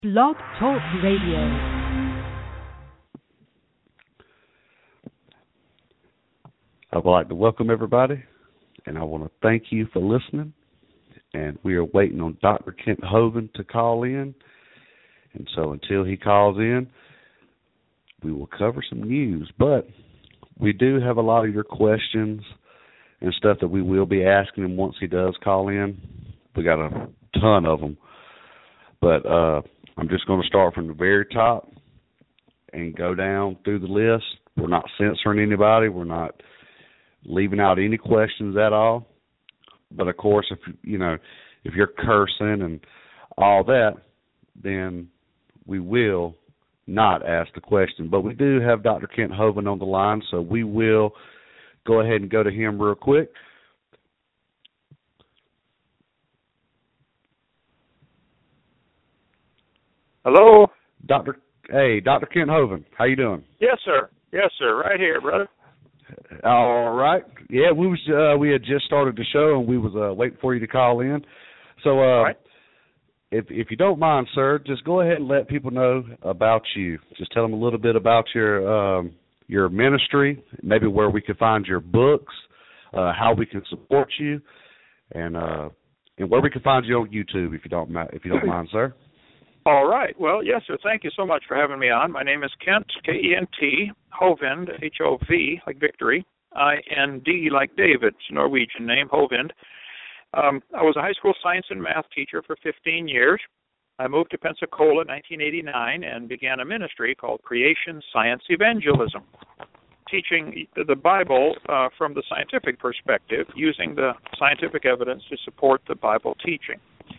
Blog Talk Radio. I would like to welcome everybody, and I want to thank you for listening. And we are waiting on Dr. Kent Hovind to call in. And so until he calls in, we will cover some news. But we do have a lot of your questions and stuff that we will be asking him once he does call in. We got a ton of them. But I'm just going to start from the very top and go down through the list. We're not censoring anybody. We're not leaving out any questions at all. But of course, if you're cursing and all that, then we will not ask the question. But we do have Dr. Kent Hovind on the line, so we will go ahead and go to him real quick. Hello? Dr. Kent Hovind, how you doing? Yes, sir. Yes, sir. Right here, brother. All right. Yeah, we had just started the show, and we was waiting for you to call in. So right. if you don't mind, sir, just go ahead and let people know about you. Just tell them a little bit about your ministry, maybe where we can find your books, how we can support you, and where we can find you on YouTube, if you don't mind, sir. All right. Well, yes, sir. Thank you so much for having me on. My name is Kent, K-E-N-T, Hovind, H-O-V, like victory, I-N-D, like David, it's a Norwegian name, Hovind. I was a high school science and math teacher for 15 years. I moved to Pensacola in 1989 and began a ministry called Creation Science Evangelism, teaching the Bible from the scientific perspective, using the scientific evidence to support the Bible teaching.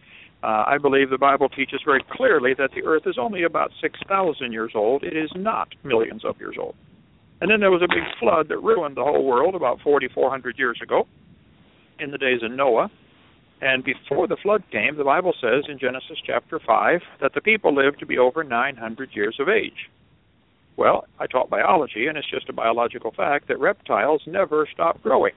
I believe the Bible teaches very clearly that the earth is only about 6,000 years old. It is not millions of years old. And then there was a big flood that ruined the whole world about 4,400 years ago in the days of Noah. And before the flood came, the Bible says in Genesis chapter 5 that the people lived to be over 900 years of age. Well, I taught biology, and it's just a biological fact that reptiles never stop growing.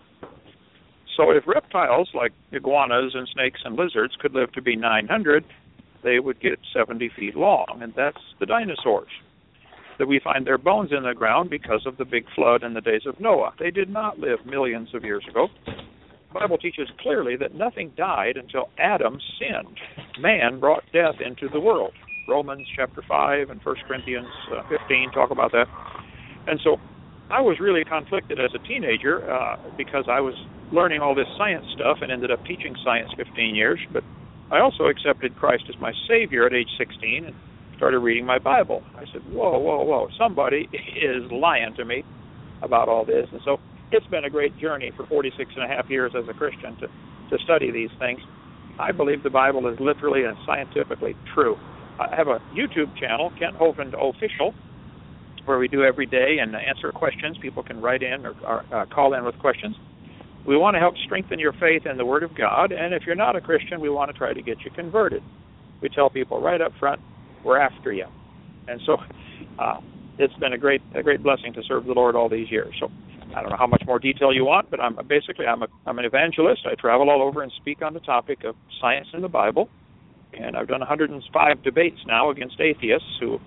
So if reptiles like iguanas and snakes and lizards could live to be 900, they would get 70 feet long, and that's the dinosaurs. That we find their bones in the ground because of the big flood in the days of Noah. They did not live millions of years ago. The Bible teaches clearly that nothing died until Adam sinned. Man brought death into the world. Romans chapter 5 and 1 Corinthians 15 talk about that. And so I was really conflicted as a teenager because I was learning all this science stuff and ended up teaching science 15 years. But I also accepted Christ as my Savior at age 16 and started reading my Bible. I said, whoa, somebody is lying to me about all this. And so it's been a great journey for 46 and a half years as a Christian to study these things. I believe the Bible is literally and scientifically true. I have a YouTube channel, Kent Hovind Official, where we do every day and answer questions. People can write in or call in with questions. We want to help strengthen your faith in the Word of God, and if you're not a Christian, we want to try to get you converted. We tell people right up front, we're after you. And so it's been a great blessing to serve the Lord all these years. So I don't know how much more detail you want, but I'm an evangelist. I travel all over and speak on the topic of science and the Bible, and I've done 105 debates now against atheists who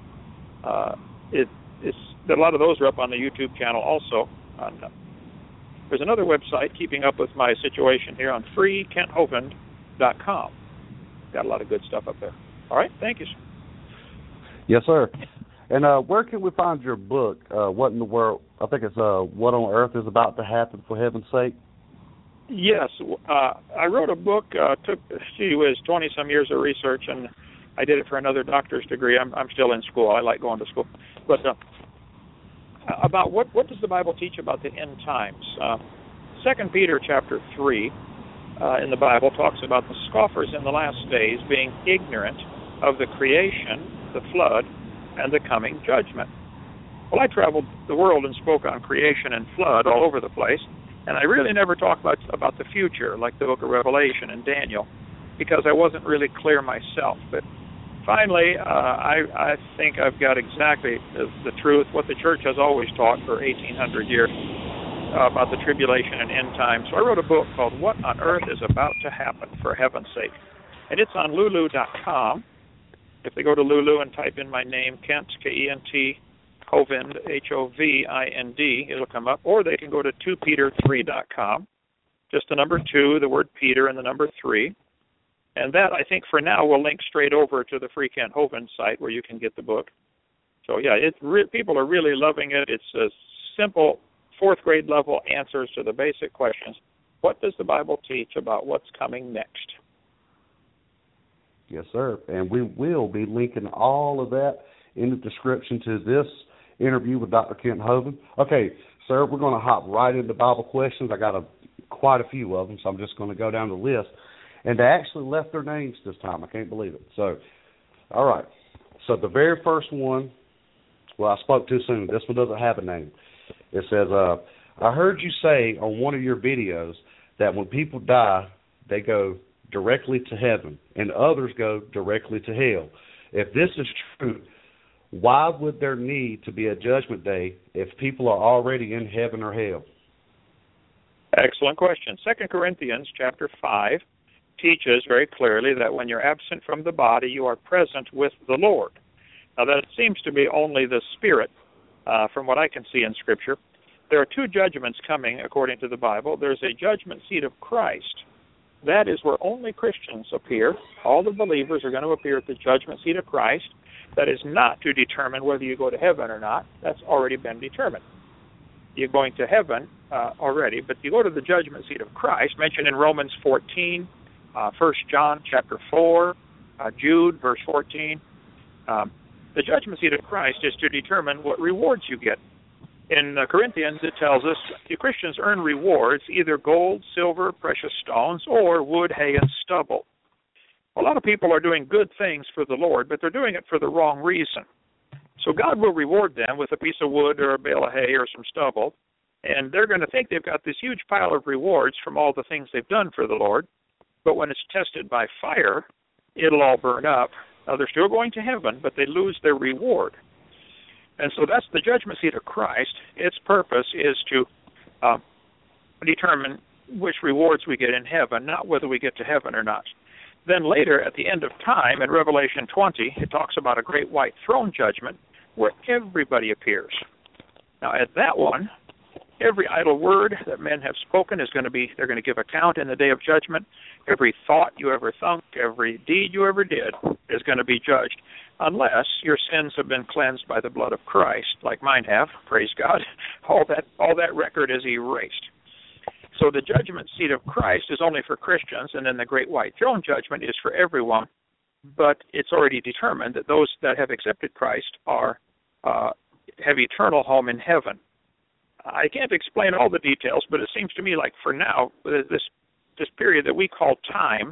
a lot of those are up on the YouTube channel also. There's another website, keeping up with my situation here, on freekenthovind.com. Got a lot of good stuff up there. All right, thank you, sir. Yes, sir. And where can we find your book, What in the World? I think it's What on Earth is About to Happen, for heaven's sake? Yes. I wrote a book, took 20-some years of research, and I did it for another doctor's degree. I'm still in school. I like going to school. But about what does the Bible teach about the end times? 2 Peter chapter 3 in the Bible talks about the scoffers in the last days being ignorant of the creation, the flood, and the coming judgment. Well, I traveled the world and spoke on creation and flood all over the place, and I really never talked about the future, like the book of Revelation and Daniel, because I wasn't really clear myself. But finally, I think I've got exactly the truth, what the church has always taught for 1,800 years about the tribulation and end times. So I wrote a book called What on Earth is About to Happen, for heaven's sake. And it's on lulu.com. If they go to Lulu and type in my name, Kent, K-E-N-T, Hovind, H-O-V-I-N-D, it'll come up. Or they can go to 2peter3.com, just the number 2, the word Peter, and the number 3. And that, I think, for now, will link straight over to the Free Kent Hovind site where you can get the book. So, yeah, people are really loving it. It's a simple 4th grade level answers to the basic questions. What does the Bible teach about what's coming next? Yes, sir. And we will be linking all of that in the description to this interview with Dr. Kent Hovind. Okay, sir, we're going to hop right into Bible questions. I got quite a few of them, so I'm just going to go down the list. And they actually left their names this time. I can't believe it. So, all right. So the very first one, well, I spoke too soon. This one doesn't have a name. It says, I heard you say on one of your videos that when people die, they go directly to heaven and others go directly to hell. If this is true, why would there need to be a judgment day if people are already in heaven or hell? Excellent question. 2 Corinthians chapter 5 teaches very clearly that when you're absent from the body, you are present with the Lord. Now, that seems to be only the spirit, from what I can see in Scripture. There are 2 judgments coming, according to the Bible. There's a judgment seat of Christ. That is where only Christians appear. All the believers are going to appear at the judgment seat of Christ. That is not to determine whether you go to heaven or not. That's already been determined. You're going to heaven already, but you go to the judgment seat of Christ, mentioned in Romans 14, 1 John chapter 4, Jude, verse 14. The judgment seat of Christ is to determine what rewards you get. In Corinthians, it tells us you Christians earn rewards, either gold, silver, precious stones, or wood, hay, and stubble. A lot of people are doing good things for the Lord, but they're doing it for the wrong reason. So God will reward them with a piece of wood or a bale of hay or some stubble, and they're going to think they've got this huge pile of rewards from all the things they've done for the Lord, but when it's tested by fire, it'll all burn up. Now, they're still going to heaven, but they lose their reward. And so that's the judgment seat of Christ. Its purpose is to determine which rewards we get in heaven, not whether we get to heaven or not. Then later, at the end of time, in Revelation 20, it talks about a great white throne judgment where everybody appears. Now, at that one, every idle word that men have spoken is going to be, they're going to give account in the day of judgment. Every thought you ever thunk, every deed you ever did is going to be judged, unless your sins have been cleansed by the blood of Christ, like mine have, praise God. All that record is erased. So the judgment seat of Christ is only for Christians, and then the great white throne judgment is for everyone. But it's already determined that those that have accepted Christ have eternal home in heaven. I can't explain all the details, but it seems to me like for now, this period that we call time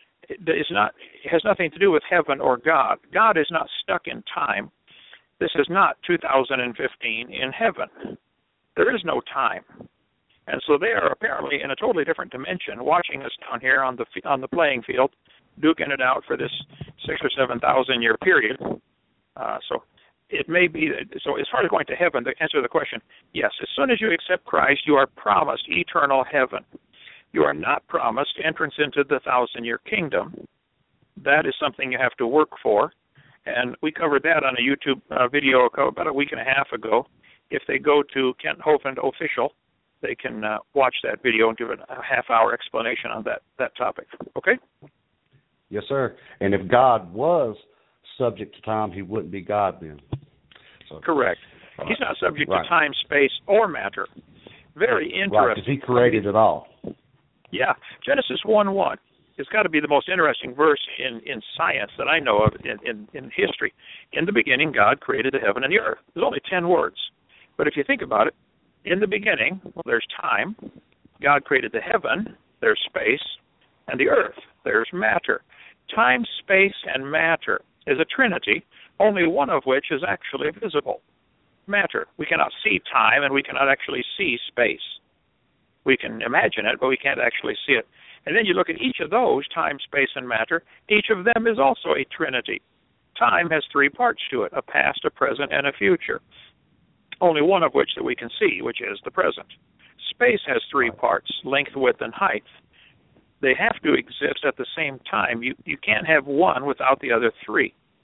has nothing to do with heaven or God. God is not stuck in time. This is not 2015 in heaven. There is no time. And so they are apparently in a totally different dimension, watching us down here on the playing field, duking it out for this 6,000 or 7,000 year period. So it may be that, so as far as going to heaven, to answer the question, yes, as soon as you accept Christ, you are promised eternal heaven. You are not promised entrance into the 1,000-year kingdom. That is something you have to work for. And we covered that on a YouTube video about a week and a half ago. If they go to Kent Hovind Official, they can watch that video and give a half-hour explanation on that topic. Okay? Yes, sir. And if God was subject to time, he wouldn't be God then. So, correct. He's not subject to time, space, or matter. Very interesting. Right, because he created it all. Yeah. Genesis 1:1. It's got to be the most interesting verse in science that I know of in history. In the beginning, God created the heaven and the earth. There's only 10 words. But if you think about it, in the beginning, well, there's time. God created the heaven, there's space, and the earth, there's matter. Time, space, and matter is a trinity, only one of which is actually visible. Matter. We cannot see time, and we cannot actually see space. We can imagine it, but we can't actually see it. And then you look at each of those, time, space, and matter, each of them is also a trinity. Time has 3 parts to it, a past, a present, and a future. Only one of which that we can see, which is the present. Space has 3 parts, length, width, and height. They have to exist at the same time. You can't have one without the other 3.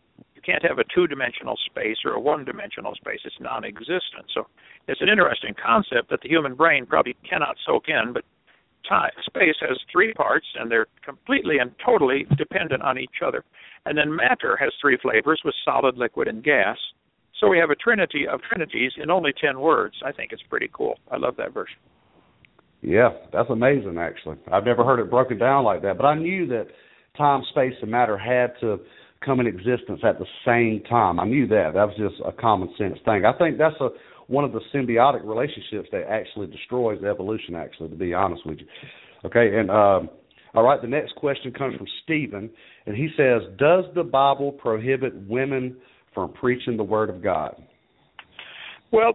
can't have a two-dimensional space or a one-dimensional space. It's non-existent. So it's an interesting concept that the human brain probably cannot soak in, but space has three parts, and they're completely and totally dependent on each other. And then matter has three flavors with solid, liquid, and gas. So we have a trinity of trinities in only 10 words. I think it's pretty cool. I love that version. Yeah, that's amazing, actually. I've never heard it broken down like that, but I knew that time, space, and matter had to come in existence at the same time. I knew that. That was just a common sense thing. I think that's one of the symbiotic relationships that actually destroys evolution, actually, to be honest with you. Okay, and all right, the next question comes from Stephen, and he says, does the Bible prohibit women from preaching the Word of God? Well,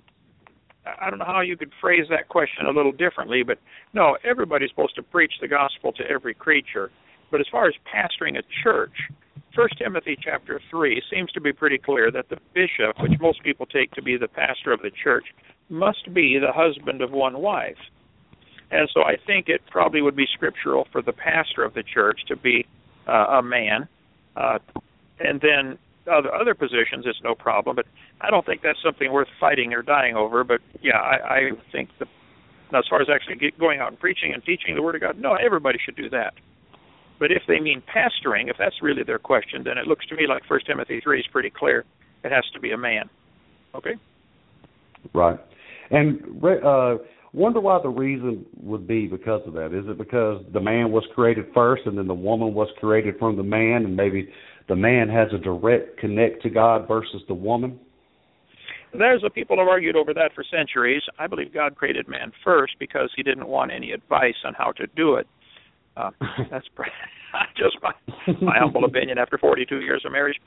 I don't know how you could phrase that question a little differently, but no, everybody's supposed to preach the gospel to every creature. But as far as pastoring a church, 1 Timothy chapter 3 seems to be pretty clear that the bishop, which most people take to be the pastor of the church, must be the husband of one wife. And so I think it probably would be scriptural for the pastor of the church to be a man. And then other positions, it's no problem. But I don't think that's something worth fighting or dying over. But, yeah, I think now, as far as actually going out and preaching and teaching the Word of God, no, everybody should do that. But if they mean pastoring, if that's really their question, then it looks to me like 1 Timothy 3 is pretty clear. It has to be a man. Okay? Right. And wonder why the reason would be because of that. Is it because the man was created first and then the woman was created from the man, and maybe the man has a direct connect to God versus the woman? People have argued over that for centuries. I believe God created man first because he didn't want any advice on how to do it. That's just my humble opinion after 42 years of marriage.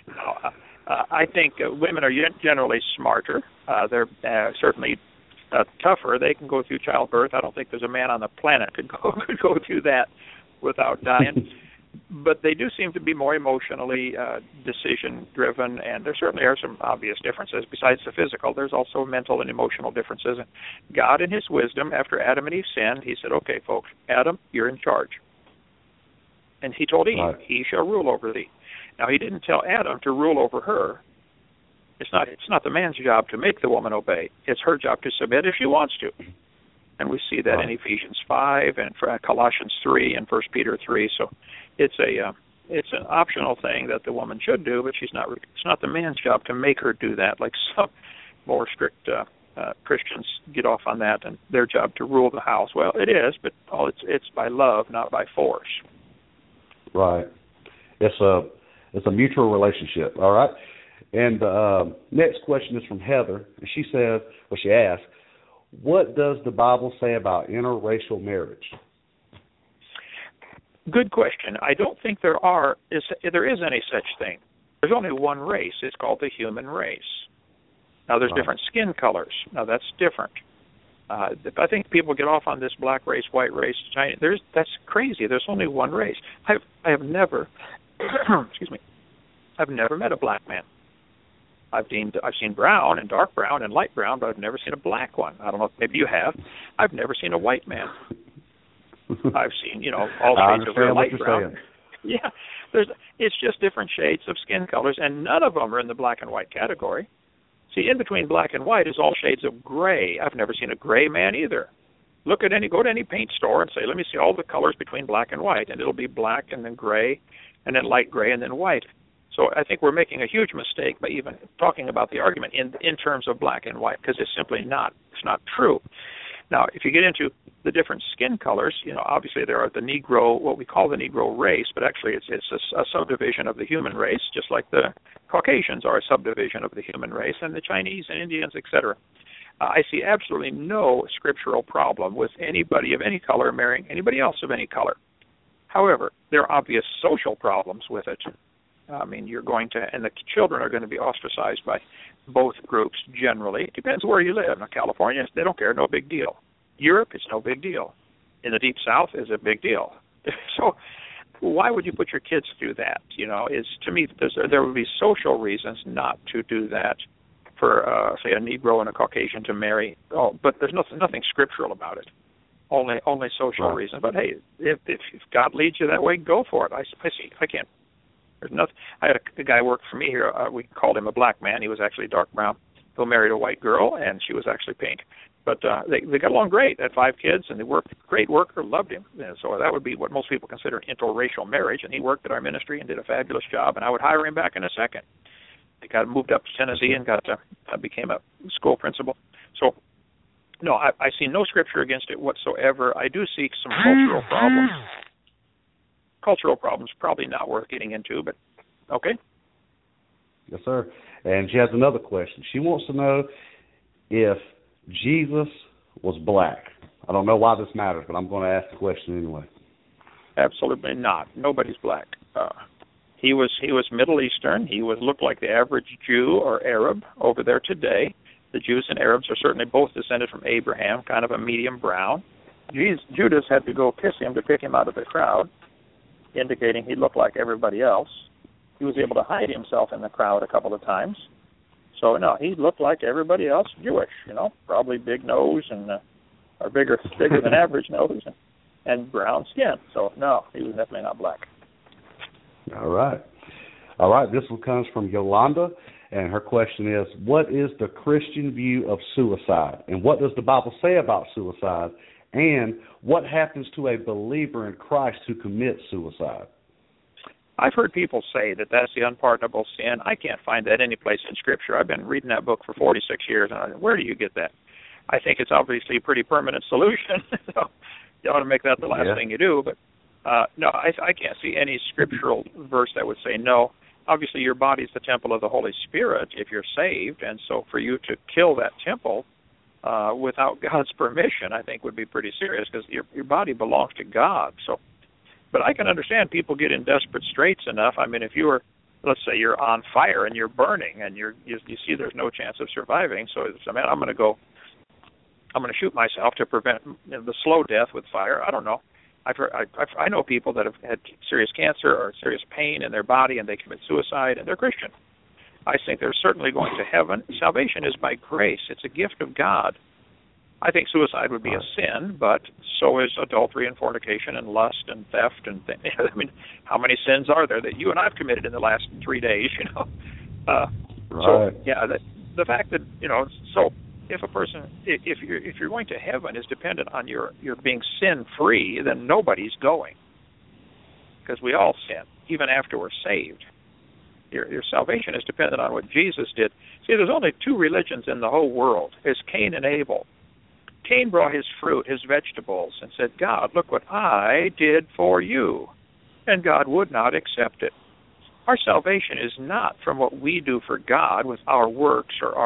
I think women are generally smarter. They're certainly tougher. They can go through childbirth. I don't think there's a man on the planet could go through that without dying. But they do seem to be more emotionally decision-driven, and there certainly are some obvious differences. Besides the physical, there's also mental and emotional differences. And God, in his wisdom, after Adam and Eve sinned, he said, okay, folks, Adam, you're in charge. And he told Eve, right, he shall rule over thee. Now, he didn't tell Adam to rule over her. It's not the man's job to make the woman obey. It's her job to submit if she wants to. And we see that in Ephesians 5 and Colossians 3 and 1 Peter 3. So it's an optional thing that the woman should do, but it's not the man's job to make her do that, like some more strict Christians get off on that, and their job to rule the house. Well, it is, but it's by love, not by force. Right. It's a mutual relationship. All right. And next question is from Heather, and she says, she asks, what does the Bible say about interracial marriage? Good question. I don't think there is any such thing. There's only one race. It's called the human race. Now, there's different skin colors. Now, that's different. I think people get off on this black race, white race, Chinese. That's crazy. There's only one race. I have never, excuse me, I've never met a black man. I've seen brown and dark brown and light brown, but I've never seen a black one. I don't know if maybe you have. I've never seen a white man. I've seen, all shades of light brown. Yeah, it's just different shades of skin colors, and none of them are in the black and white category. See, in between black and white is all shades of gray. I've never seen a gray man either. Go to any paint store and say, let me see all the colors between black and white, and it'll be black and then gray and then light gray and then white. So I think we're making a huge mistake by even talking about the argument in terms of black and white, because it's simply not true. Now, if you get into the different skin colors, obviously there are the Negro, what we call the Negro race, but actually it's a subdivision of the human race, just like the Caucasians are a subdivision of the human race, and the Chinese and Indians, etc. I see absolutely no scriptural problem with anybody of any color marrying anybody else of any color. However, there are obvious social problems with it. I mean, and the children are going to be ostracized by both groups generally. It depends where you live. Now, California, they don't care, no big deal. Europe, it's no big deal. In the Deep South, it's a big deal. So why would you put your kids through that? To me, there would be social reasons not to do that for, say, a Negro and a Caucasian to marry. Oh, but there's nothing scriptural about it. Only social reasons. But hey, if God leads you that way, go for it. I can't. There's nothing. I had a guy work for me here. We called him a black man. He was actually dark brown. He married a white girl, and she was actually pink. But they got along great. They had 5 kids, and they worked. Great worker, loved him. And so that would be what most people consider an interracial marriage. And he worked at our ministry and did a fabulous job. And I would hire him back in a second. He got moved up to Tennessee and became a school principal. So, no, I see no scripture against it whatsoever. I do see some cultural problems. Cultural problems, probably not worth getting into, but okay. Yes, sir. And she has another question. She wants to know if Jesus was black. I don't know why this matters, but I'm going to ask the question anyway. Absolutely not. Nobody's black. He was Middle Eastern. He looked like the average Jew or Arab over there today. The Jews and Arabs are certainly both descended from Abraham, kind of a medium brown. Judas had to go kiss him to pick him out of the crowd, indicating he looked like everybody else. He was able to hide himself in the crowd a couple of times. So, no, he looked like everybody else, Jewish, probably big nose and or bigger than average nose and brown skin. So, no, he was definitely not black. All right. This one comes from Yolanda, and her question is, what is the Christian view of suicide? And what does the Bible say about suicide? And what happens to a believer in Christ who commits suicide? I've heard people say that that's the unpardonable sin. I can't find that any place in Scripture. I've been reading that book for 46 years, and where do you get that? I think it's obviously a pretty permanent solution. So you ought to make that the last thing you do. But no, I can't see any scriptural verse that would say no. Obviously, your body is the temple of the Holy Spirit if you're saved, and so for you to kill that temple without God's permission, I think would be pretty serious because your body belongs to God. So, but I can understand people get in desperate straits enough. I mean, if let's say you're on fire and you're burning and you see there's no chance of surviving, so man, I'm going to shoot myself to prevent the slow death with fire. I don't know. I know people that have had serious cancer or serious pain in their body and they commit suicide and they're Christian. I think they're certainly going to heaven. Salvation is by grace. It's a gift of God. I think suicide would be a sin, but so is adultery and fornication and lust and theft and things. I mean, how many sins are there that you and I have committed in the last 3 days? Right. So yeah, the fact that so if a person, if you're going to heaven, is dependent on your being sin free, then nobody's going, because we all sin even after we're saved. Your salvation is dependent on what Jesus did. See, there's only 2 religions in the whole world. It's Cain and Abel. Cain brought his fruit, his vegetables, and said, God, look what I did for you. And God would not accept it. Our salvation is not from what we do for God with our works or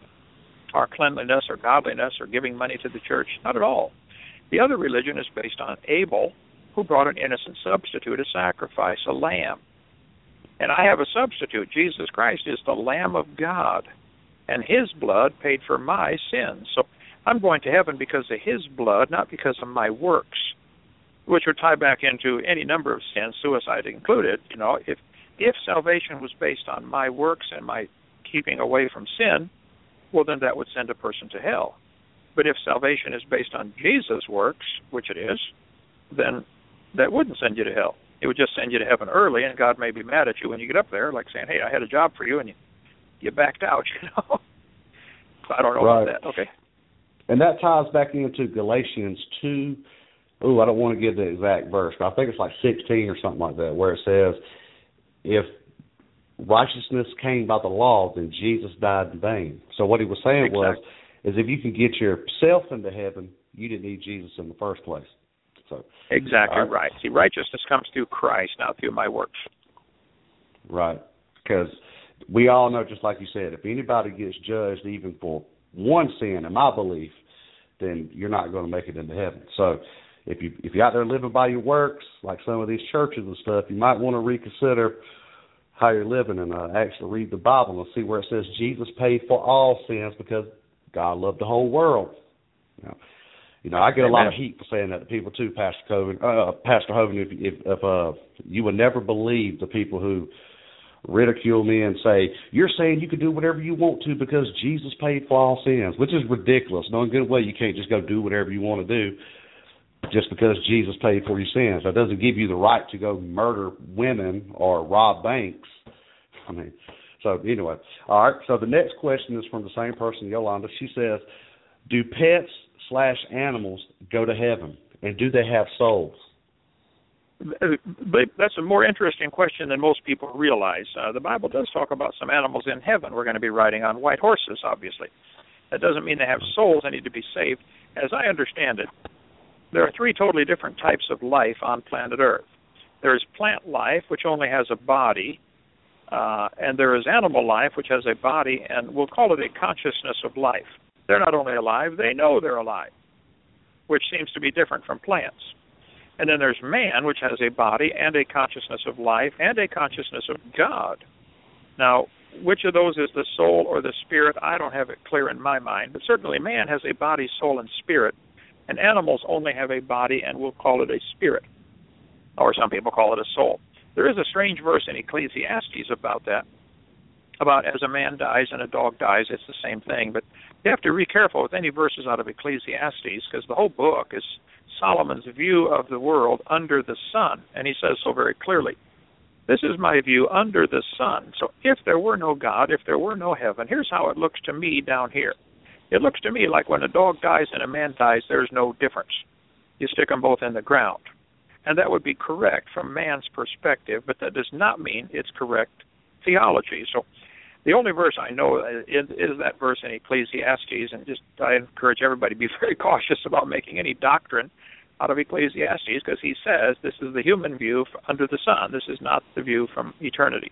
our cleanliness or godliness or giving money to the church. Not at all. The other religion is based on Abel, who brought an innocent substitute, a sacrifice, a lamb. And I have a substitute. Jesus Christ is the Lamb of God, and his blood paid for my sins. So I'm going to heaven because of his blood, not because of my works, which would tie back into any number of sins, suicide included. If salvation was based on my works and my keeping away from sin, well, then that would send a person to hell. But if salvation is based on Jesus' works, which it is, then that wouldn't send you to hell. It would just send you to heaven early, and God may be mad at you when you get up there, like saying, hey, I had a job for you, and you backed out, So I don't know about that. Okay. And that ties back into Galatians 2. I don't want to give the exact verse, but I think it's like 16 or something like that, where it says, if righteousness came by the law, then Jesus died in vain. So what he was saying is if you can get yourself into heaven, you didn't need Jesus in the first place. So exactly right. See, righteousness comes through Christ, not through my works. Right. Because we all know, just like you said, if anybody gets judged even for one sin, in my belief, then you're not going to make it into heaven. So if you're out there living by your works, like some of these churches and stuff, you might want to reconsider how you're living and actually read the Bible and see where it says Jesus paid for all sins because God loved the whole world. I get a lot of heat for saying that to people too, Pastor Hovind. If you would never believe the people who ridicule me and say, you're saying you can do whatever you want to because Jesus paid for all sins, which is ridiculous. Knowing good well you can't just go do whatever you want to do. just because Jesus paid for your sins. That doesn't give you the right to go murder women or rob banks. I mean, so anyway. All right, so the next question is from the same person, Yolanda. She says, do pets/animals go to heaven, and do they have souls? That's a more interesting question than most people realize. The Bible does talk about some animals in heaven. We're going to be riding on white horses, obviously. That doesn't mean they have souls and need to be saved. As I understand it, there are three totally different types of life on planet Earth. There is plant life, which only has a body, and there is animal life, which has a body, and we'll call it a consciousness of life. They're not only alive, they know they're alive, which seems to be different from plants. And then there's man, which has a body and a consciousness of life and a consciousness of God. Now, which of those is the soul or the spirit? I don't have it clear in my mind, but certainly man has a body, soul, and spirit, and animals only have a body, and we'll call it a spirit, or some people call it a soul. There is a strange verse in Ecclesiastes about that, about as a man dies and a dog dies, it's the same thing. But you have to be careful with any verses out of Ecclesiastes, because the whole book is Solomon's view of the world under the sun, and he says so very clearly. This is my view under the sun. So if there were no God, if there were no heaven, here's how it looks to me down here. It looks to me like when a dog dies and a man dies, there's no difference. You stick them both in the ground. And that would be correct from man's perspective, but that does not mean it's correct theology. So the only verse I know is that verse in Ecclesiastes, and just I encourage everybody to be very cautious about making any doctrine out of Ecclesiastes, because he says this is the human view under the sun. This is not the view from eternity.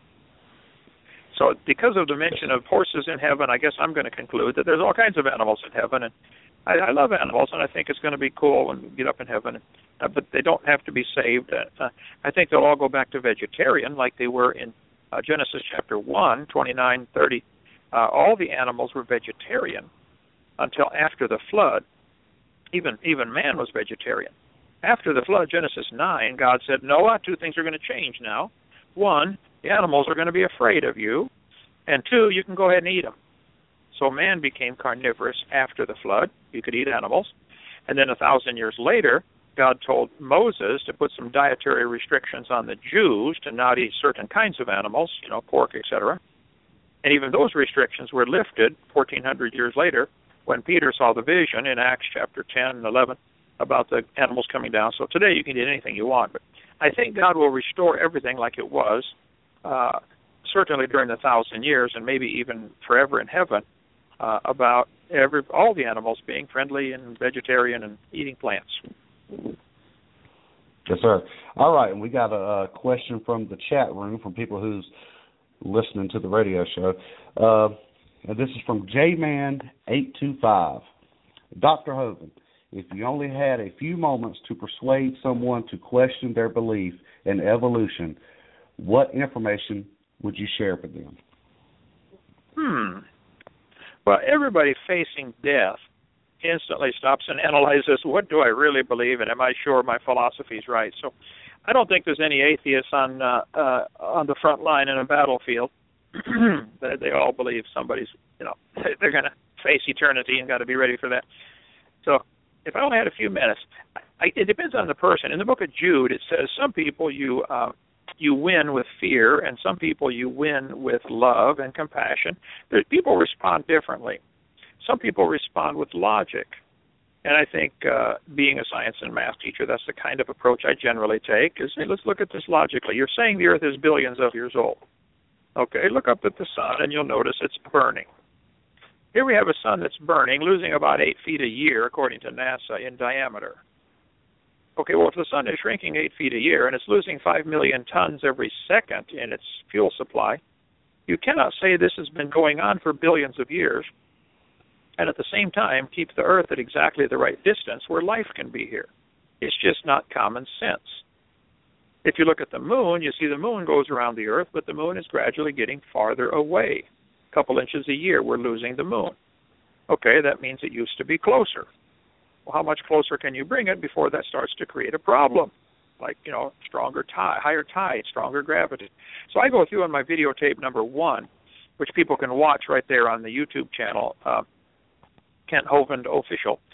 So because of the mention of horses in heaven, I guess I'm going to conclude that there's all kinds of animals in heaven, and I love animals, and I think it's going to be cool when we get up in heaven, but they don't have to be saved. I think they'll all go back to vegetarian like they were in Genesis chapter 1, 29, 30. All the animals were vegetarian until after the flood. Even man was vegetarian. After the flood, Genesis 9, God said, Noah, two things are going to change now. One, the animals are going to be afraid of you, and two, you can go ahead and eat them. So man became carnivorous after the flood. You could eat animals. And then 1,000 years later, God told Moses to put some dietary restrictions on the Jews to not eat certain kinds of animals, pork, etc. And even those restrictions were lifted 1,400 years later when Peter saw the vision in Acts chapter 10 and 11 about the animals coming down. So today you can eat anything you want, but I think God will restore everything like it was, certainly during the 1,000 years and maybe even forever in heaven, about all the animals being friendly and vegetarian and eating plants. Yes, sir. All right, and we got a question from the chat room from people who's listening to the radio show. And this is from J-Man825. Dr. Hovind, if you only had a few moments to persuade someone to question their belief in evolution, what information would you share with them? Well, everybody facing death instantly stops and analyzes, what do I really believe, and am I sure my philosophy is right? So I don't think there's any atheists on the front line in a battlefield. They all believe somebody's, they're going to face eternity and got to be ready for that. So if I only had a few minutes, it depends on the person. In the book of Jude, it says some people you win with fear, and some people you win with love and compassion. People respond differently. Some people respond with logic. And I think being a science and math teacher, that's the kind of approach I generally take, is, hey, let's look at this logically. You're saying the Earth is billions of years old. Okay, look up at the sun, and you'll notice it's burning. Here we have a sun that's burning, losing about 8 feet a year, according to NASA, in diameter. Okay, well, if the sun is shrinking 8 feet a year, and it's losing 5 million tons every second in its fuel supply, you cannot say this has been going on for billions of years, and at the same time keep the Earth at exactly the right distance where life can be here. It's just not common sense. If you look at the moon, you see the moon goes around the Earth, but the moon is gradually getting farther away. A couple inches a year, we're losing the moon. Okay, that means it used to be closer. Well, how much closer can you bring it before that starts to create a problem? Like, stronger tide, higher tide, stronger gravity. So I go through on my videotape number 1, which people can watch right there on the YouTube channel, Kent Hovind Official.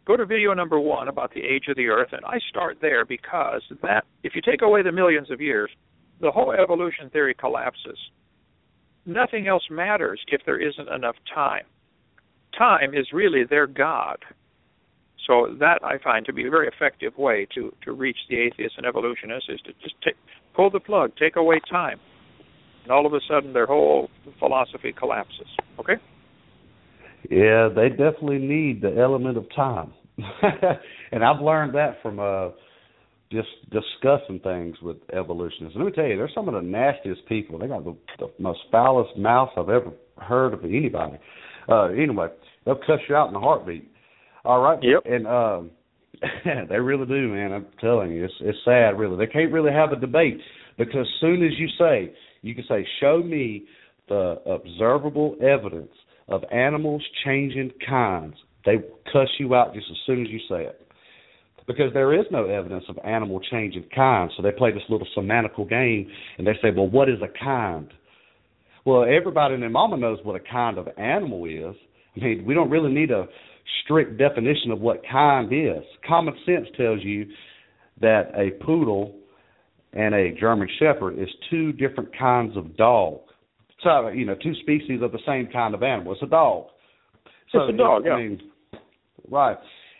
Go to video number 1 about the age of the Earth, and I start there because that, if you take away the millions of years, the whole evolution theory collapses. Nothing else matters if there isn't enough time. Time is really their God. So that I find to be a very effective way to reach the atheists and evolutionists, is to just pull the plug, take away time. And all of a sudden their whole philosophy collapses. Okay? Yeah, they definitely need the element of time. And I've learned that from just discussing things with evolutionists. Let me tell you, they're some of the nastiest people. They got the most foulest mouth I've ever heard of anybody. Anyway, they'll cuss you out in a heartbeat. All right? Yep. And they really do, man. I'm telling you, it's sad, really. They can't really have a debate because as soon as you can say, show me the observable evidence of animals changing kinds, they cuss you out just as soon as you say it. Because there is no evidence of animal changing kinds. So they play this little semantical game, and they say, well, what is a kind? Well, everybody and their mama knows what a kind of animal is. I mean, we don't really need a strict definition of what kind is. Common sense tells you that a poodle and a German Shepherd is 2 different kinds of dog. So, 2 species of the same kind of animal. It's a dog. So, it's a dog, yeah. I mean, right.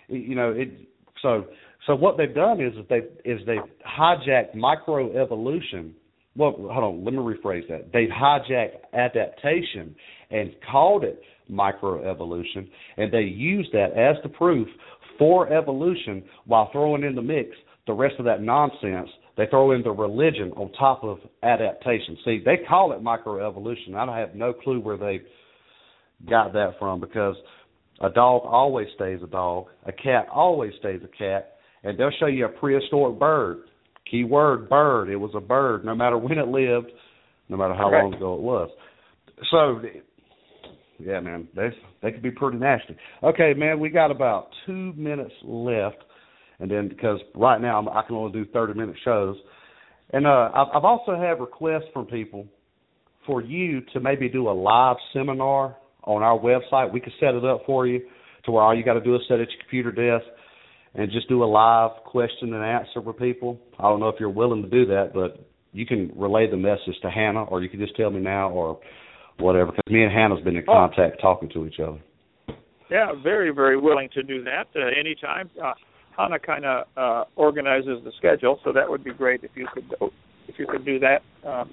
So what they've done is they've hijacked microevolution. Well, hold on, let me rephrase that. They've hijacked adaptation and called it microevolution, and they use that as the proof for evolution while throwing in the mix the rest of that nonsense. They throw in the religion on top of adaptation. See, they call it microevolution. I have no clue where they got that from, because a dog always stays a dog, a cat always stays a cat, and they'll show you a prehistoric bird. Keyword, bird. It was a bird, no matter when it lived, no matter how long ago it was. So, yeah, man, they could be pretty nasty. Okay, man, we got about 2 minutes left, and then because right now I can only do 30-minute shows. And I've also had requests from people for you to maybe do a live seminar on our website. We could set it up for you to where all you got to do is sit at your computer desk and just do a live question and answer with people. I don't know if you're willing to do that, but you can relay the message to Hannah, or you can just tell me now or whatever, because me and Hannah's been in contact talking to each other. Yeah, very, very willing to do that anytime. Hannah kind of organizes the schedule, so that would be great if you could do that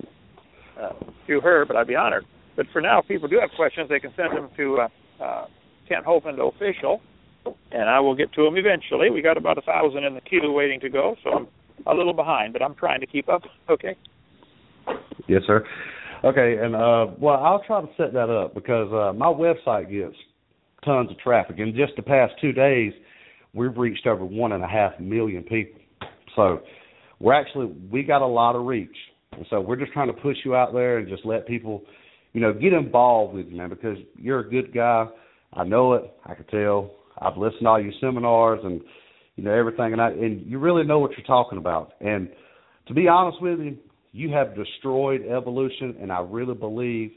to her, but I'd be honored. But for now, if people do have questions, they can send them to Kent Hovind Official, and I will get to them eventually. We got about 1,000 in the queue waiting to go, so I'm a little behind, but I'm trying to keep up. Okay? Yes, sir. Okay, and well, I'll try to set that up because my website gets tons of traffic. In just the past 2 days, we've reached over 1.5 million people. So we got a lot of reach. And so we're just trying to push you out there and just let people, get involved with you, man, because you're a good guy. I know it. I can tell. I've listened to all your seminars and, everything. And you really know what you're talking about. And to be honest with you, you have destroyed evolution, and I really believe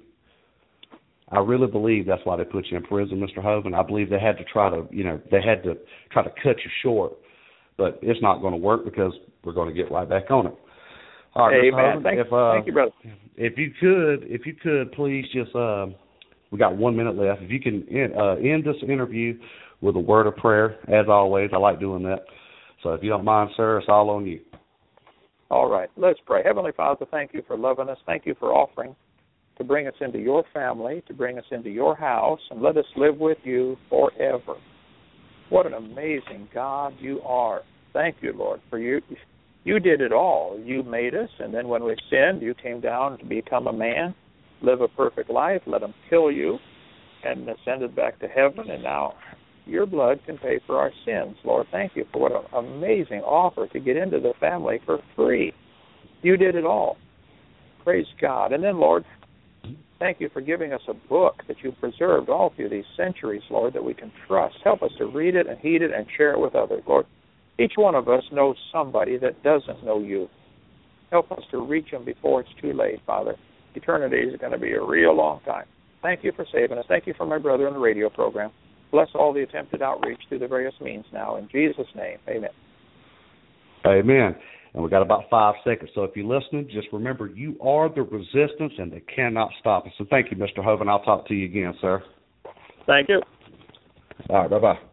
that's why they put you in prison, Mr. Hovind. I believe they had to try to cut you short, but it's not going to work because we're going to get right back on it. All right, Mr. Hovind, thank you, brother. If you could, please just we got 1 minute left. If you can end this interview with a word of prayer, as always. I like doing that. So if you don't mind, sir, it's all on you. All right, let's pray. Heavenly Father, thank you for loving us. Thank you for offering to bring us into your family, to bring us into your house, and let us live with you forever. What an amazing God you are. Thank you, Lord, for you. You did it all. You made us, and then when we sinned, you came down to become a man, live a perfect life, let them kill you, and ascended back to heaven, and now your blood can pay for our sins. Lord, thank you for what an amazing offer to get into the family for free. You did it all. Praise God. And then, Lord, thank you for giving us a book that you've preserved all through these centuries, Lord, that we can trust. Help us to read it and heed it and share it with others, Lord. Each one of us knows somebody that doesn't know you. Help us to reach them before it's too late, Father. Eternity is going to be a real long time. Thank you for saving us. Thank you for my brother in the radio program. bless all the attempted outreach through the various means now. In Jesus' name, amen. Amen. And we got about 5 seconds. So if you're listening, just remember you are the resistance, and they cannot stop us. So thank you, Mr. Hovind. I'll talk to you again, sir. Thank you. All right. Bye-bye.